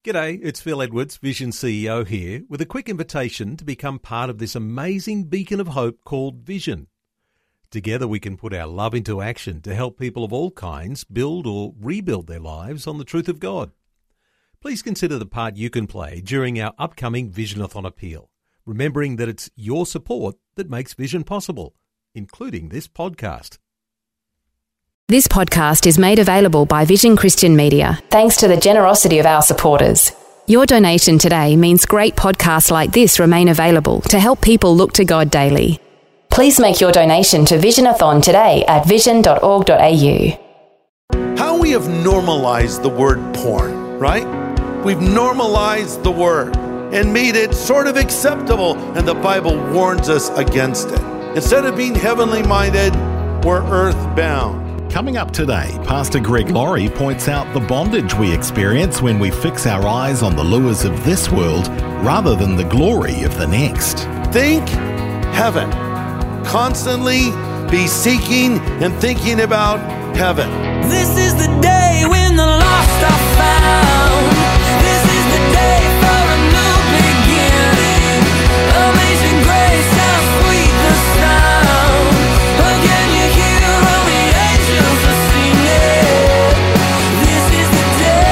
G'day, it's Phil Edwards, Vision CEO here, with a quick invitation to become part of this amazing beacon of hope called Vision. Together we can put our love into action to help people of all kinds build or rebuild their lives on the truth of God. Please consider the part you can play during our upcoming Visionathon appeal, remembering that it's your support that makes Vision possible, including this podcast. This podcast is made available by Vision Christian Media, thanks to the generosity of our supporters. Your donation today means great podcasts like this remain available to help people look to God daily. Please make your donation to Visionathon today at vision.org.au. How we have normalized the word porn, right? We've normalized the word and made it sort of acceptable, and the Bible warns us against it. Instead of being heavenly minded, we're earthbound. Coming up today, Pastor Greg Laurie points out the bondage we experience when we fix our eyes on the lures of this world rather than the glory of the next. Think heaven. Constantly be seeking and thinking about heaven. This is the day when the lost are found. This is the day for a new beginning. Amazing grace, how sweet the sound. Again you hear all the angels are singing. This is the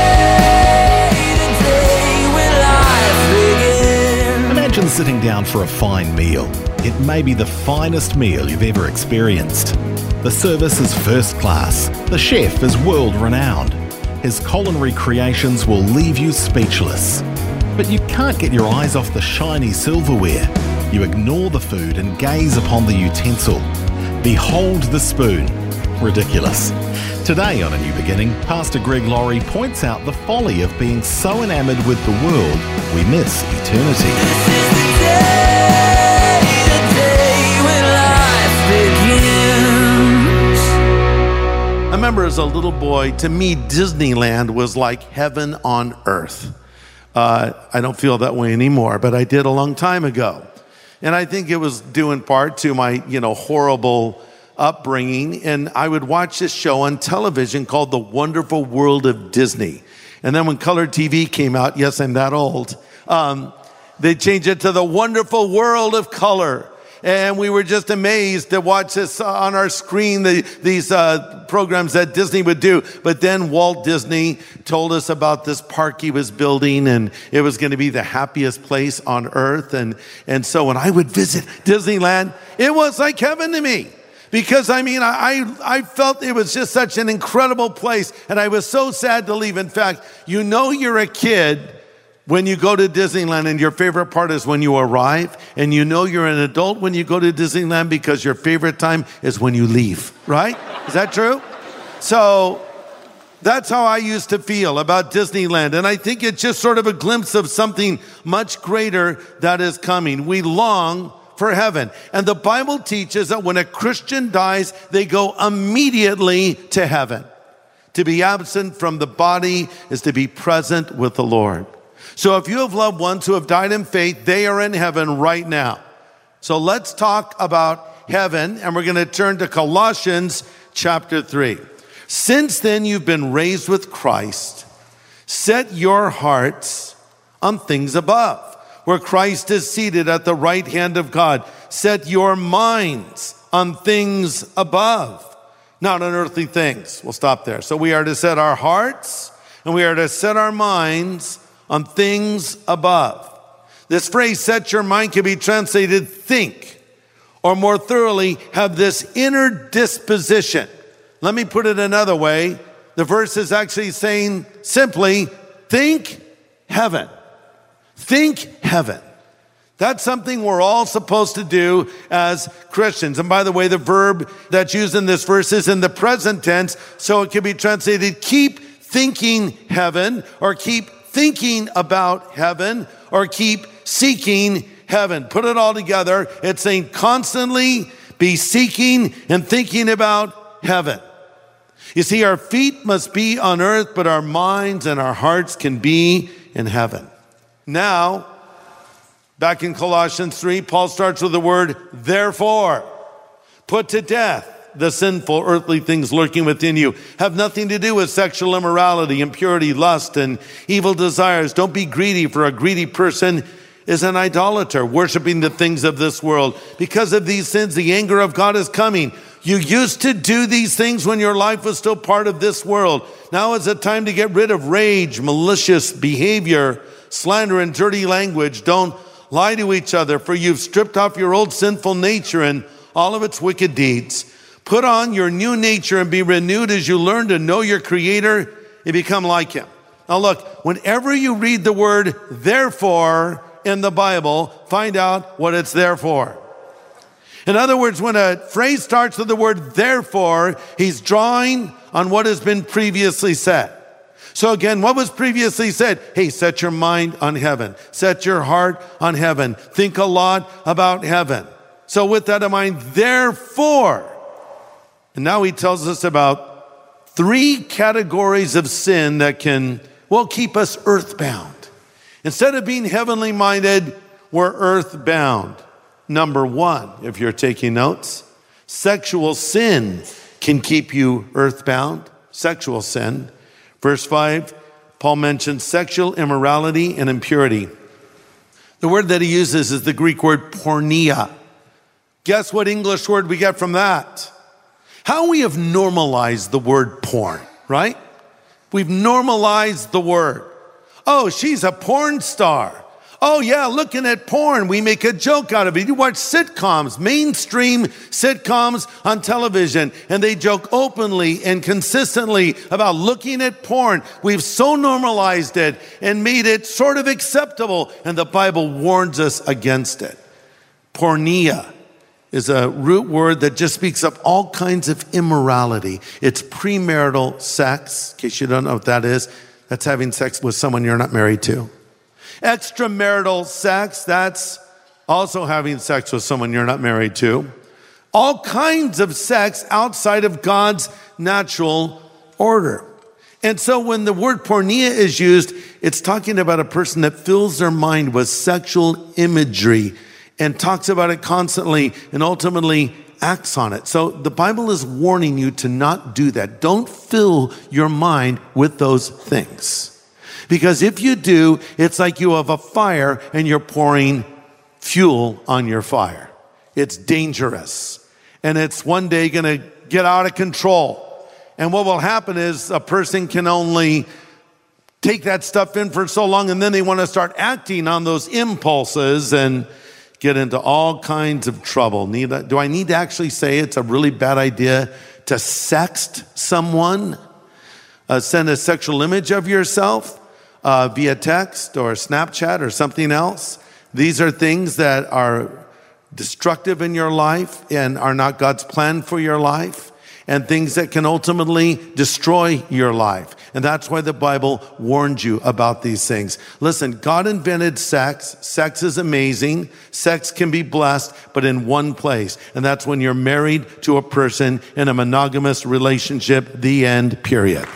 day when life begins. Imagine sitting down for a fine meal. It may be the finest meal you've ever experienced. The service is first class. The chef is world-renowned. His culinary creations will leave you speechless. But you can't get your eyes off the shiny silverware. You ignore the food and gaze upon the utensil. Behold the spoon. Ridiculous. Today on A New Beginning, Pastor Greg Laurie points out the folly of being so enamored with the world we miss eternity. This is the day when life begins. I remember as a little boy, to me, Disneyland was like heaven on earth. I don't feel that way anymore, but I did a long time ago. And I think it was due in part to my, horrible upbringing. And I would watch this show on television called The Wonderful World of Disney. And then when color TV came out, yes, I'm that old, they changed it to The Wonderful World of Color. And we were just amazed to watch this on our screen, these programs that Disney would do. But then Walt Disney told us about this park he was building, and it was going to be the happiest place on earth. And so when I would visit Disneyland, it was like heaven to me. Because, I felt it was just such an incredible place, and I was so sad to leave. In fact, you're a kid when you go to Disneyland, and your favorite part is when you arrive, and you're an adult when you go to Disneyland because your favorite time is when you leave, right? Is that true? So that's how I used to feel about Disneyland, and I think it's just sort of a glimpse of something much greater that is coming. We long for heaven, and the Bible teaches that when a Christian dies, they go immediately to heaven. To be absent from the body is to be present with the Lord. So if you have loved ones who have died in faith, they are in heaven right now. So let's talk about heaven, and we're going to turn to Colossians chapter 3. Since then you've been raised with Christ, set your hearts on things above, where Christ is seated at the right hand of God. Set your minds on things above, not on earthly things. We'll stop there. So we are to set our hearts, and we are to set our minds on things above. This phrase, set your mind, can be translated think, or more thoroughly, have this inner disposition. Let me put it another way. The verse is actually saying simply, think heaven. Think heaven. That's something we're all supposed to do as Christians. And by the way, the verb that's used in this verse is in the present tense, so it can be translated keep thinking heaven, or keep thinking about heaven, or keep seeking heaven. Put it all together. It's saying constantly be seeking and thinking about heaven. You see, our feet must be on earth, but our minds and our hearts can be in heaven. Now, back in Colossians 3, Paul starts with the word therefore. Put to death the sinful earthly things lurking within you have nothing to do with sexual immorality, impurity, lust, and evil desires. Don't be greedy, for a greedy person is an idolater, worshiping the things of this world. Because of these sins, the anger of God is coming. You used to do these things when your life was still part of this world. Now is the time to get rid of rage, malicious behavior, slander, and dirty language. Don't lie to each other, for you've stripped off your old sinful nature and all of its wicked deeds. Put on your new nature and be renewed as you learn to know your Creator and become like Him. Now look, whenever you read the word therefore in the Bible, find out what it's there for. In other words, when a phrase starts with the word therefore, he's drawing on what has been previously said. So again, what was previously said? Hey, set your mind on heaven. Set your heart on heaven. Think a lot about heaven. So with that in mind, therefore, and now he tells us about 3 categories of sin that can, keep us earthbound. Instead of being heavenly minded, we're earthbound. Number 1, if you're taking notes, sexual sin can keep you earthbound. Sexual sin. Verse 5, Paul mentions sexual immorality and impurity. The word that he uses is the Greek word porneia. Guess what English word we get from that? How we have normalized the word porn, right? We've normalized the word. Oh, she's a porn star. Oh yeah, looking at porn, we make a joke out of it. You watch sitcoms, mainstream sitcoms on television, and they joke openly and consistently about looking at porn. We've so normalized it and made it sort of acceptable, and the Bible warns us against it. Porneia is a root word that just speaks of all kinds of immorality. It's premarital sex. In case you don't know what that is, that's having sex with someone you're not married to. Extramarital sex, that's also having sex with someone you're not married to. All kinds of sex outside of God's natural order. And so when the word porneia is used, it's talking about a person that fills their mind with sexual imagery and talks about it constantly and ultimately acts on it. So the Bible is warning you to not do that. Don't fill your mind with those things. Because if you do, it's like you have a fire and you're pouring fuel on your fire. It's dangerous. And it's one day going to get out of control. And what will happen is a person can only take that stuff in for so long, and then they want to start acting on those impulses and get into all kinds of trouble. Do I need to actually say it's a really bad idea to sext someone? Send a sexual image of yourself via text or Snapchat or something else. These are things that are destructive in your life and are not God's plan for your life, and things that can ultimately destroy your life. And that's why the Bible warned you about these things. Listen, God invented sex. Sex is amazing. Sex can be blessed, but in one place. And that's when you're married to a person in a monogamous relationship, the end, period.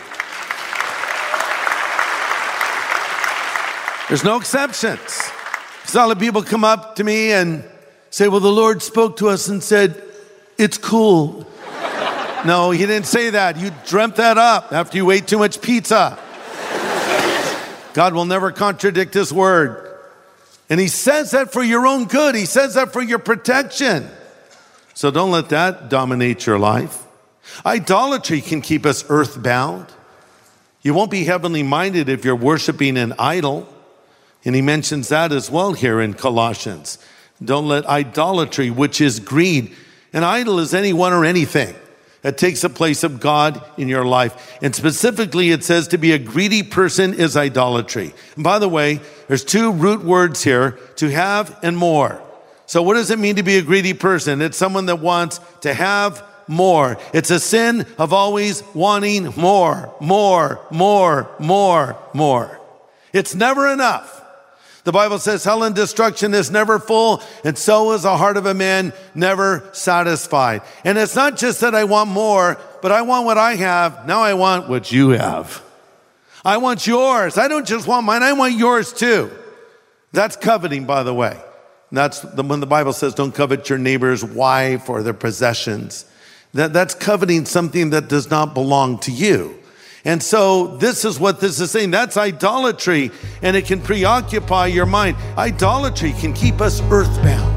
There's no exceptions. Because a lot of people come up to me and say, well, the Lord spoke to us and said, it's cool. No, he didn't say that. You dreamt that up after you ate too much pizza. God will never contradict his word. And he says that for your own good. He says that for your protection. So don't let that dominate your life. Idolatry can keep us earthbound. You won't be heavenly minded if you're worshiping an idol. And he mentions that as well here in Colossians. Don't let idolatry, which is greed. An idol is anyone or anything that takes the place of God in your life. And specifically, it says to be a greedy person is idolatry. And by the way, there's 2 root words here, to have and more. So what does it mean to be a greedy person? It's someone that wants to have more. It's a sin of always wanting more, more, more, more, more. It's never enough. The Bible says hell and destruction is never full, and so is the heart of a man never satisfied. And it's not just that I want more, but I want what I have. Now I want what you have. I want yours. I don't just want mine. I want yours too. That's coveting, by the way. That's when the Bible says don't covet your neighbor's wife or their possessions. That's coveting something that does not belong to you. And so this is what this is saying. That's idolatry, and it can preoccupy your mind. Idolatry can keep us earthbound.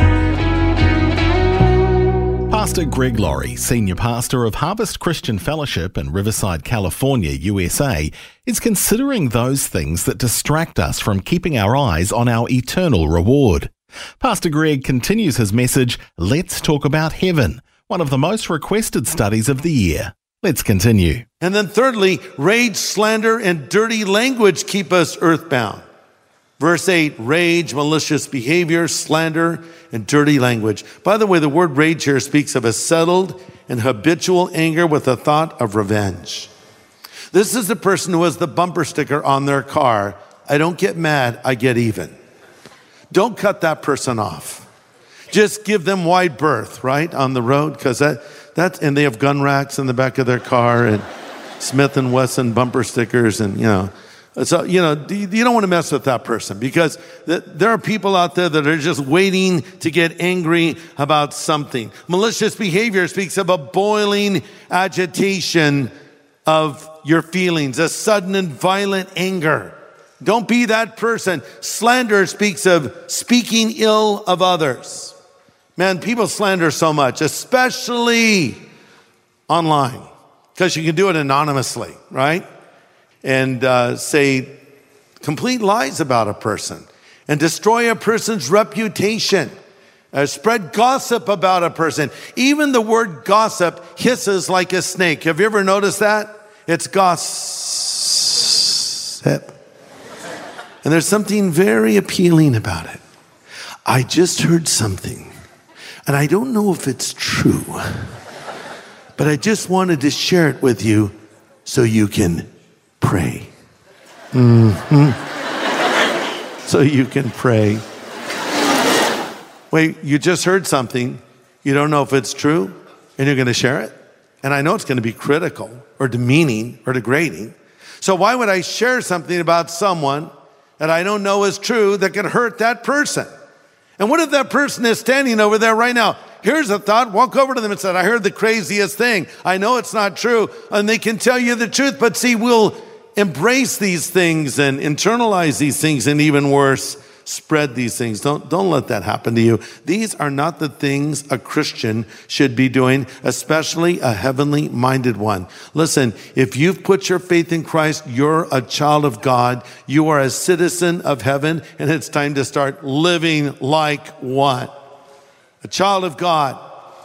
Pastor Greg Laurie, Senior Pastor of Harvest Christian Fellowship in Riverside, California, USA, is considering those things that distract us from keeping our eyes on our eternal reward. Pastor Greg continues his message, Let's Talk About Heaven, one of the most requested studies of the year. Let's continue. And then thirdly, rage, slander, and dirty language keep us earthbound. Verse 8, rage, malicious behavior, slander, and dirty language. By the way, the word rage here speaks of a settled and habitual anger with a thought of revenge. This is the person who has the bumper sticker on their car, I don't get mad, I get even. Don't cut that person off. Just give them wide berth, right, on the road, because and they have gun racks in the back of their car and Smith & Wesson bumper stickers and, So, you don't want to mess with that person because there are people out there that are just waiting to get angry about something. Malicious behavior speaks of a boiling agitation of your feelings, a sudden and violent anger. Don't be that person. Slander speaks of speaking ill of others. Man, people slander so much, especially online, because you can do it anonymously, right? And say complete lies about a person and destroy a person's reputation, spread gossip about a person. Even the word gossip hisses like a snake. Have you ever noticed that? It's gossip. And there's something very appealing about it. I just heard something, and I don't know if it's true, but I just wanted to share it with you so you can pray. So you can pray. Wait, you just heard something. You don't know if it's true, and you're going to share it? And I know it's going to be critical or demeaning or degrading. So why would I share something about someone that I don't know is true that could hurt that person? And what if that person is standing over there right now? Here's a thought. Walk over to them and say, I heard the craziest thing. I know it's not true. And they can tell you the truth. But see, we'll embrace these things and internalize these things, and even worse, spread these things. Don't let that happen to you. These are not the things a Christian should be doing, especially a heavenly minded one. Listen, if you've put your faith in Christ, you're a child of God. You are a citizen of heaven, and it's time to start living like one. A child of God.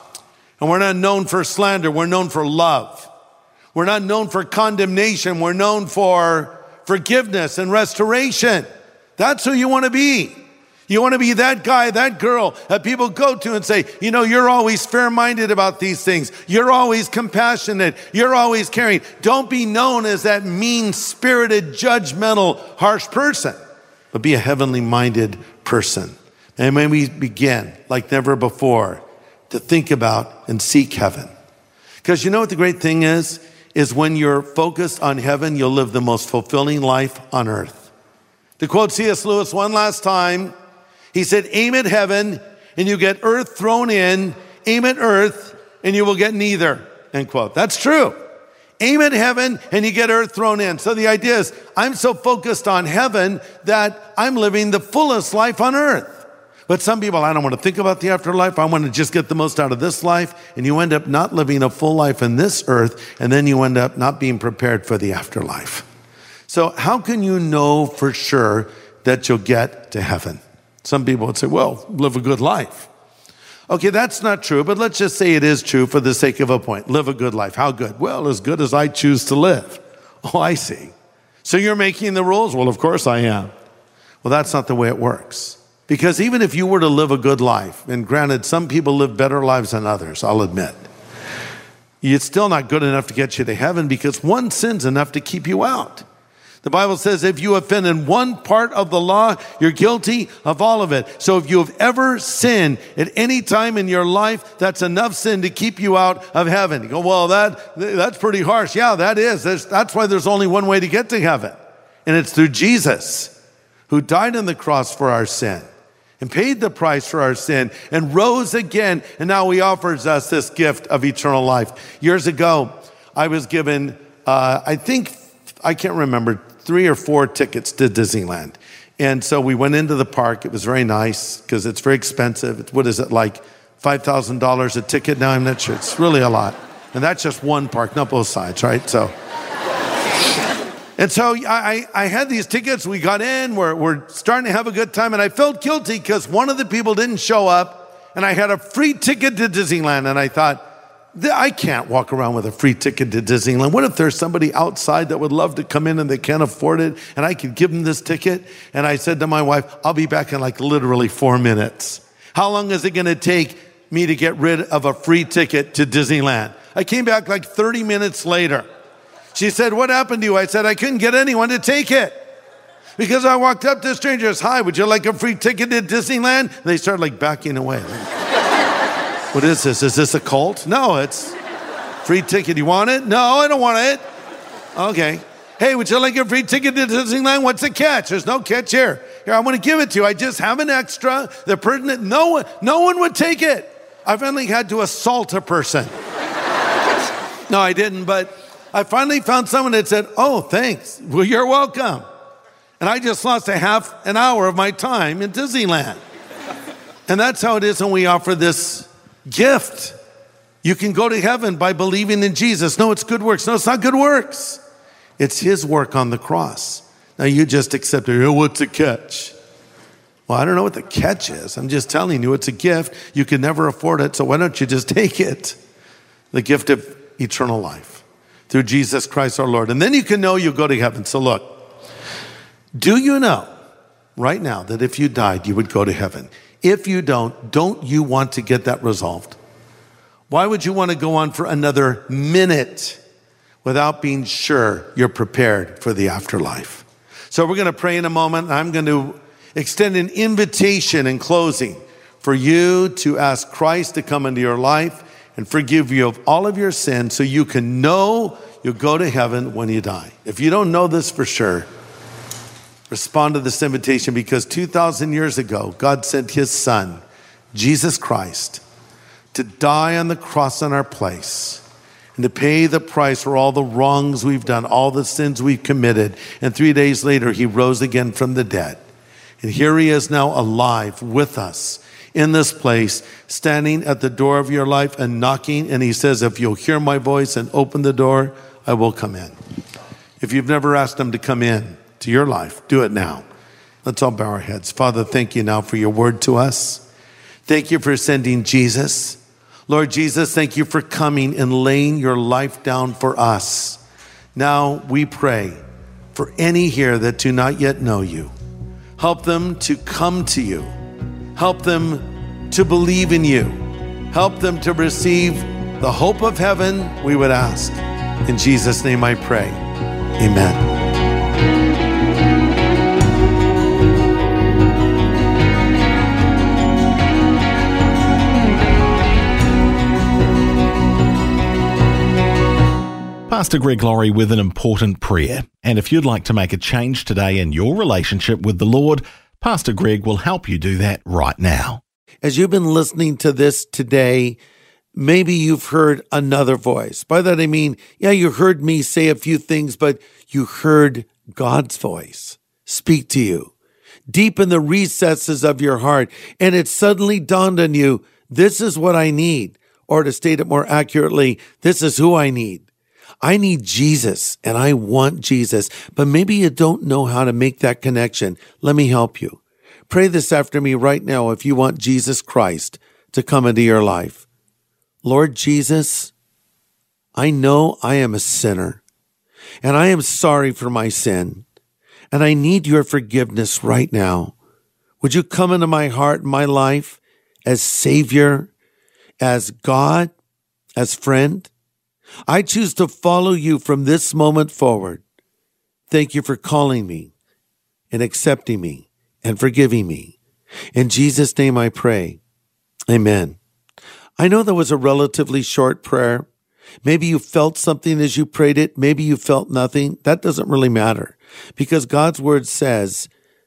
And we're not known for slander. We're known for love. We're not known for condemnation. We're known for forgiveness and restoration. That's who you want to be. You want to be that guy, that girl that people go to and say, you're always fair-minded about these things. You're always compassionate. You're always caring. Don't be known as that mean-spirited, judgmental, harsh person, but be a heavenly-minded person. And when we begin, like never before, to think about and seek heaven. Because you know what the great thing is when you're focused on heaven, you'll live the most fulfilling life on earth. To quote C.S. Lewis one last time, he said, aim at heaven and you get earth thrown in. Aim at earth and you will get neither, end quote. That's true. Aim at heaven and you get earth thrown in. So the idea is, I'm so focused on heaven that I'm living the fullest life on earth. But some people, I don't want to think about the afterlife. I want to just get the most out of this life. And you end up not living a full life in this earth. And then you end up not being prepared for the afterlife. So how can you know for sure that you'll get to heaven? Some people would say, well, live a good life. Okay, that's not true, but let's just say it is true for the sake of a point. Live a good life. How good? Well, as good as I choose to live. Oh, I see. So you're making the rules? Well, of course I am. Well, that's not the way it works. Because even if you were to live a good life, and granted, some people live better lives than others, I'll admit, it's still not good enough to get you to heaven because one sin's enough to keep you out. The Bible says if you offend in one part of the law, you're guilty of all of it. So if you have ever sinned at any time in your life, that's enough sin to keep you out of heaven. You go, well, that's pretty harsh. Yeah, that is. That's why there's only one way to get to heaven. And it's through Jesus, who died on the cross for our sin and paid the price for our sin and rose again. And now he offers us this gift of eternal life. Years ago, I was given, I can't remember, 3 or 4 tickets to Disneyland. And so we went into the park. It was very nice because it's very expensive. What is it, like $5,000 a ticket now? I'm not sure. It's really a lot. And that's just one park, not both sides, right? So I had these tickets. We got in. We're starting to have a good time. And I felt guilty because one of the people didn't show up. And I had a free ticket to Disneyland. And I thought, I can't walk around with a free ticket to Disneyland. What if there's somebody outside that would love to come in and they can't afford it and I could give them this ticket? And I said to my wife, I'll be back in like literally 4 minutes. How long is it going to take me to get rid of a free ticket to Disneyland? I came back like 30 minutes later. She said, what happened to you? I said, I couldn't get anyone to take it. Because I walked up to strangers, hi, would you like a free ticket to Disneyland? And they started like backing away. What is this? Is this a cult? No, it's free ticket. You want it? No, I don't want it. Okay. Hey, would you like a free ticket to Disneyland? What's the catch? There's no catch here. Here, I want to give it to you. I just have an extra. The person, no one would take it. I finally had to assault a person. No, I didn't, but I finally found someone that said, oh, thanks. Well, you're welcome. And I just lost a half an hour of my time in Disneyland. And that's how it is when we offer this gift. You can go to heaven by believing in Jesus. No, it's good works. No, it's not good works. It's his work on the cross. Now you just accept it. Oh, what's the catch? Well, I don't know what the catch is. I'm just telling you it's a gift. You can never afford it, so why don't you just take it? The gift of eternal life through Jesus Christ our Lord. And then you can know you'll go to heaven. So look, do you know right now that if you died, you would go to heaven? If you don't you want to get that resolved? Why would you want to go on for another minute without being sure you're prepared for the afterlife? So we're going to pray in a moment. I'm going to extend an invitation in closing for you to ask Christ to come into your life and forgive you of all of your sins so you can know you'll go to heaven when you die. If you don't know this for sure, respond to this invitation, because 2,000 years ago, God sent his son, Jesus Christ, to die on the cross in our place and to pay the price for all the wrongs we've done, all the sins we've committed. And 3 days later, he rose again from the dead. And here he is now alive with us in this place, standing at the door of your life and knocking. And he says, if you'll hear my voice and open the door, I will come in. If you've never asked him to come in to your life, do it now. Let's all bow our heads. Father, thank you now for your word to us. Thank you for sending Jesus. Lord Jesus, thank you for coming and laying your life down for us. Now we pray for any here that do not yet know you. Help them to come to you. Help them to believe in you. Help them to receive the hope of heaven, we would ask. In Jesus' name I pray. Amen. Pastor Greg Laurie with an important prayer. And if you'd like to make a change today in your relationship with the Lord, Pastor Greg will help you do that right now. As you've been listening to this today, maybe you've heard another voice. By that I mean, you heard me say a few things, but you heard God's voice speak to you deep in the recesses of your heart. And it suddenly dawned on you, this is what I need. Or to state it more accurately, this is who I need. I need Jesus and I want Jesus, but maybe you don't know how to make that connection. Let me help you. Pray this after me right now if you want Jesus Christ to come into your life. Lord Jesus, I know I am a sinner and I am sorry for my sin and I need your forgiveness right now. Would you come into my heart and my life as Savior, as God, as friend? I choose to follow you from this moment forward. Thank you for calling me and accepting me and forgiving me. In Jesus' name I pray. Amen. I know that was a relatively short prayer. Maybe you felt something as you prayed it. Maybe you felt nothing. That doesn't really matter because God's word says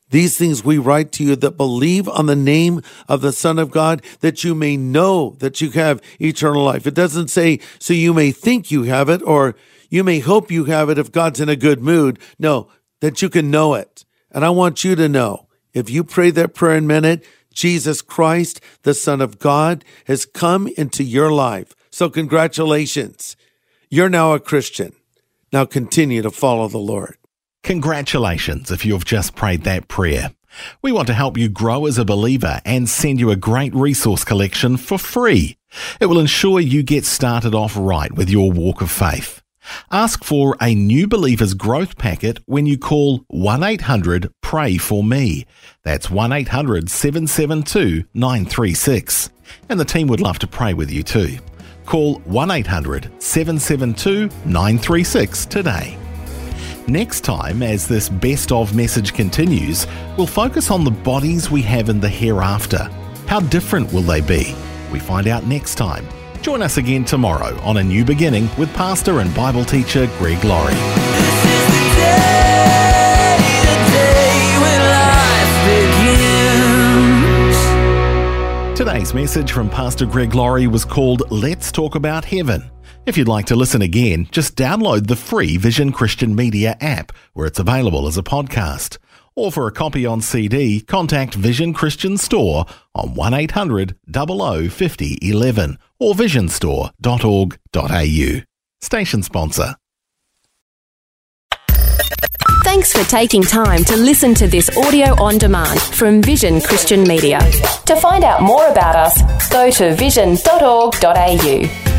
These things we write to you that believe on the name of the Son of God, that you may know that you have eternal life. It doesn't say, so you may think you have it, or you may hope you have it if God's in a good mood. No, that you can know it. And I want you to know, if you pray that prayer and meant it, Jesus Christ, the Son of God, has come into your life. So congratulations. You're now a Christian. Now continue to follow the Lord. Congratulations if you've just prayed that prayer. We want to help you grow as a believer and send you a great resource collection for free. It will ensure you get started off right with your walk of faith. Ask for a New Believers Growth Packet when you call 1-800-PRAY-FOR-ME. That's 1-800-772-936. And the team would love to pray with you too. Call 1-800-772-936 today. Next time, as this best of message continues, we'll focus on the bodies we have in the hereafter. How different will they be? We find out next time. Join us again tomorrow on A New Beginning with pastor and Bible teacher Greg Laurie. This is the day when life begins. Today's message from Pastor Greg Laurie was called Let's Talk About Heaven. If you'd like to listen again, just download the free Vision Christian Media app, where it's available as a podcast. Or for a copy on CD, contact Vision Christian Store on 1-800-005011 or visionstore.org.au. Station sponsor. Thanks for taking time to listen to this audio on demand from Vision Christian Media. To find out more about us, go to vision.org.au.